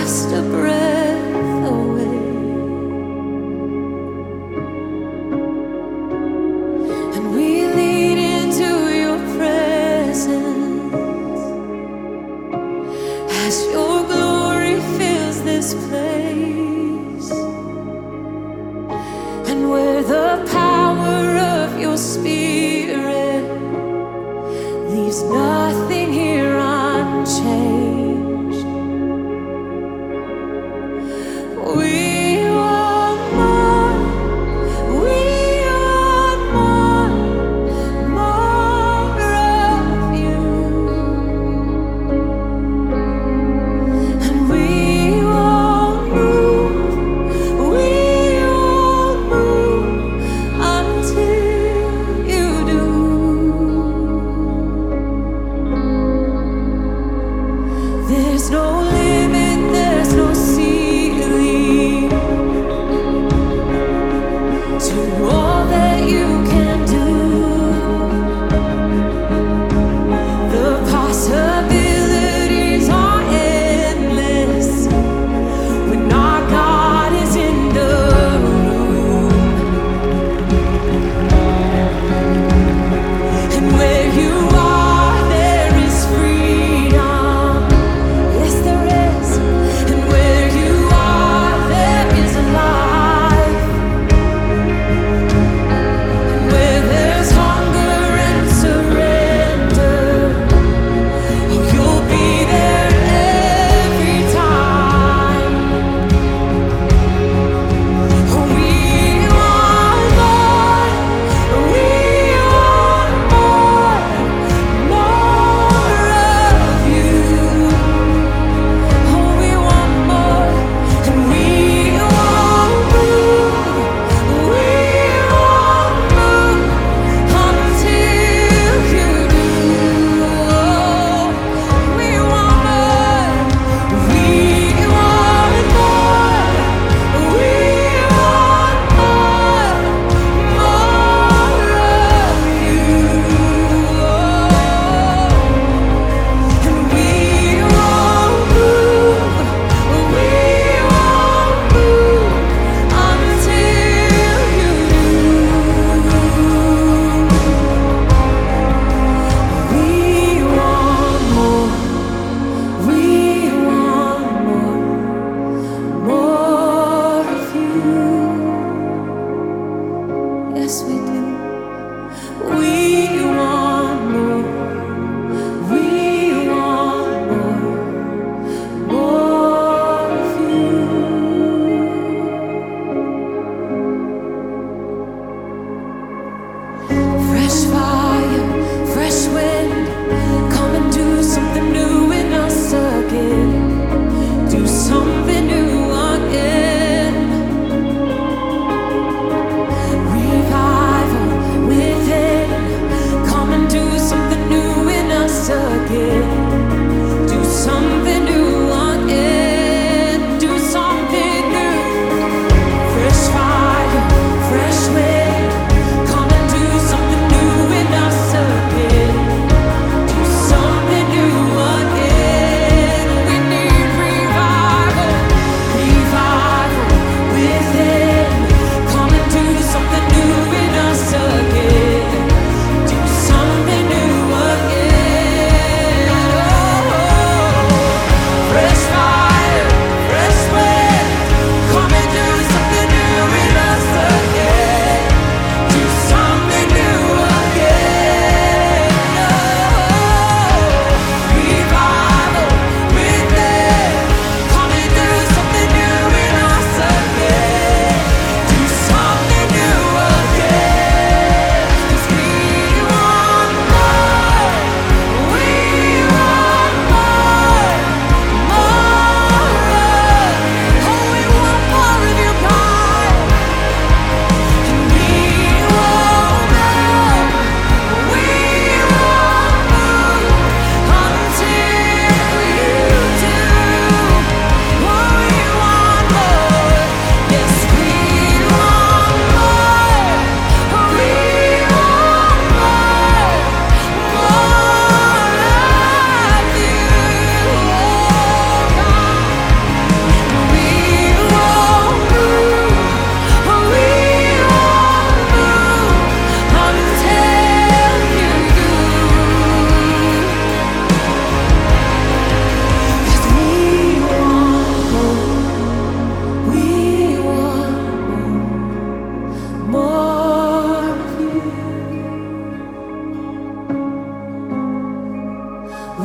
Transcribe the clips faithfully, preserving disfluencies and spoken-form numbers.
just a breath away. And we lean into your presence as your glory fills this place. And where the power of your spirit leaves nothing here unchanged. We want more, we want more, more of you. And we won't move, we won't move until you do.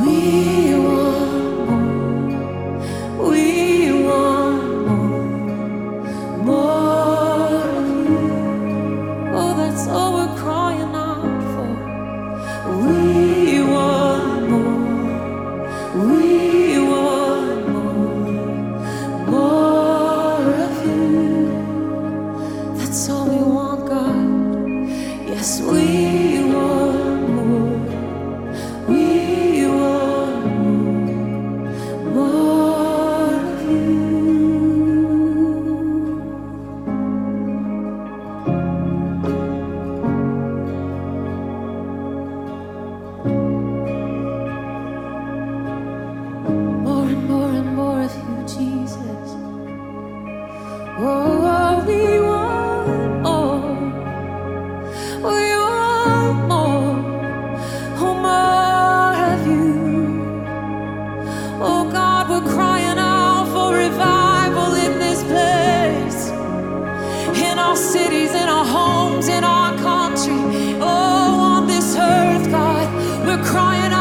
We want more. We want more. More of you. Oh, that's all we're crying out for. We want more. We want more. More of you. That's all we want, God. Yes, we want more. We want more. More of you. More and more and more of you, Jesus. Oh, we want more. We want more. Oh, more of you. Oh, God, we're crying out for revival in this place, in our cities, in our homes, in our country. Oh, on this earth, God, we're crying